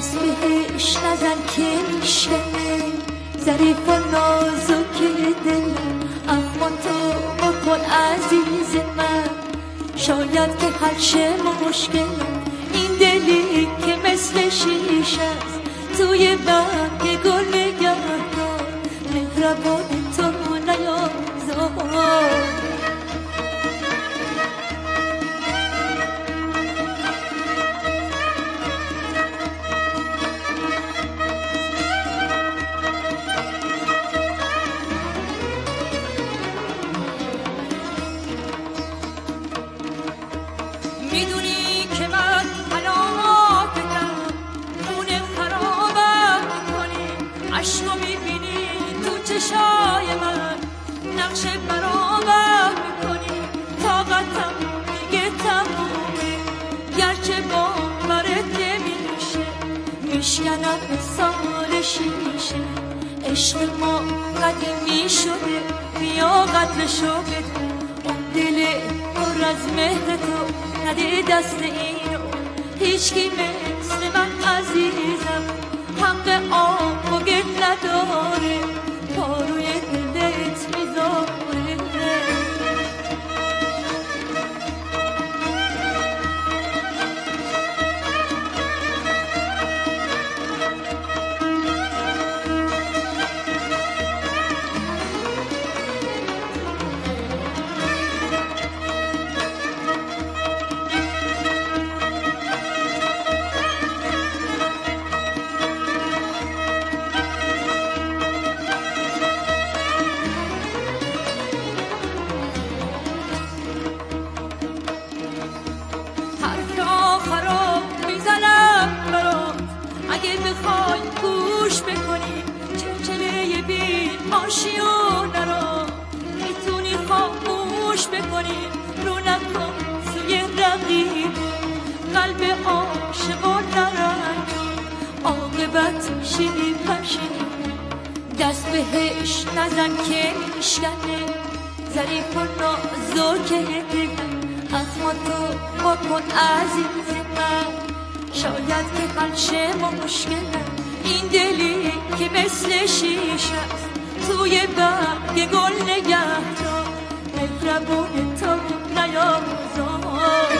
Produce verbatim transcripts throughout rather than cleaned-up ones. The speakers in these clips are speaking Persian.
دست بهش نزن که میشکنه ظریف و نازک دل اما تو بکن عزیز من شاید که حل شه مشکل این دلی که مثل شیشه است توی برگ گل نگه دار مهربان تو نیازار میدونی که من حلاکتم خونه خرابم میکنی عشقو میبینی تو چشای من نقش برابر میکنی طاقتم دیگه تمومه گرچه باورت نمیشه میشکنم سال شیشه عشق ما قدیمی شده بیا قدرشو بده اون دل پر از مهر تو نده دست اینو هیچکی مثل من عزیزم حق آب و گل نداره پاروی دلت میذاره اگه بخوای گوش بکنی چلچله بی آشیونه رو میتونی خاموش بکنی رو نکن سوی رقیب قلب عاشقان نرنجون عاقبت میشی پشیمون دست بهش نزن که میشکنه ظریف و نازک دل اما تو بکن عزیز من شاید که حل شه مشکلم این دلی که مثل شیشه است توی برگ گل نگه دار مهربون تو نیازار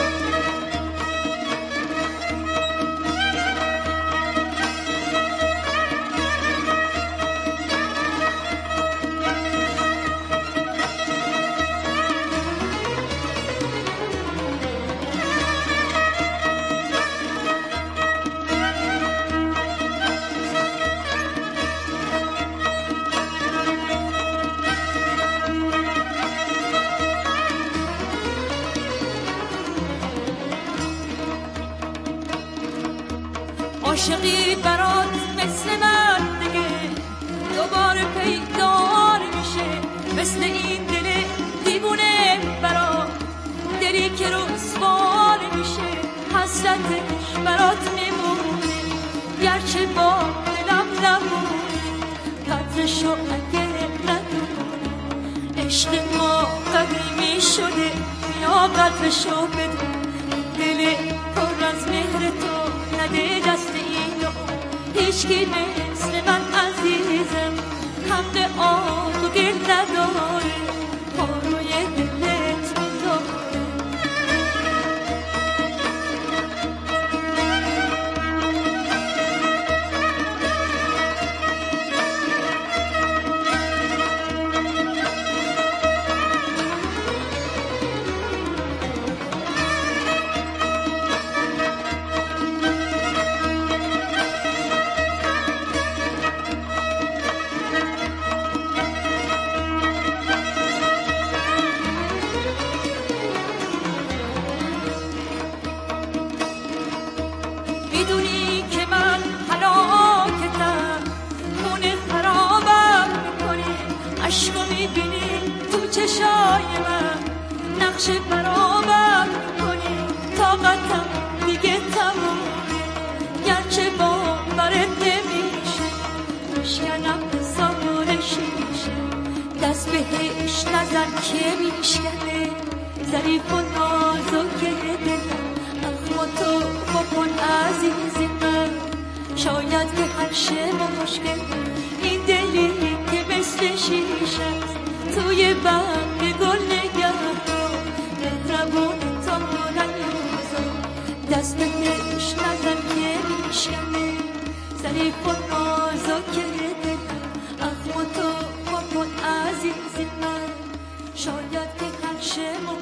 عاشقی برات مثل من دیگه دوباره پیدا میشه مثل این دل دیوونه برات دلی که رسوا میشه حسرتش برات میمونه گرچه با دلم نمونه قدرشو اگه ندونه عشق ما قدیمی شده یا قدرشو بده دل پر از مهر تو نده دست اینو هیچکی مثل من عزیزم حق آب و گل نداره پاروی دلت میذاره میدونی که من حلاکتم خونه خرابم میکنی عشقو میبینی تو چشای من نقش برابر میکنی طاقتم دیگه تمومه گرچه باورت نمیشه میشکنم سال شیشه دست بهش نزن که میشکنه ظریف و نازک دلم اما تو بکن عزیز من شاید که هر شب مشکل این دلی که مثل شیشه توی برگ گل نگه مهربون تا نیوزا دست بهش نزن که میشکنه ظریف و نازک دلم اخم تو کن عزیز من شاید که هر شب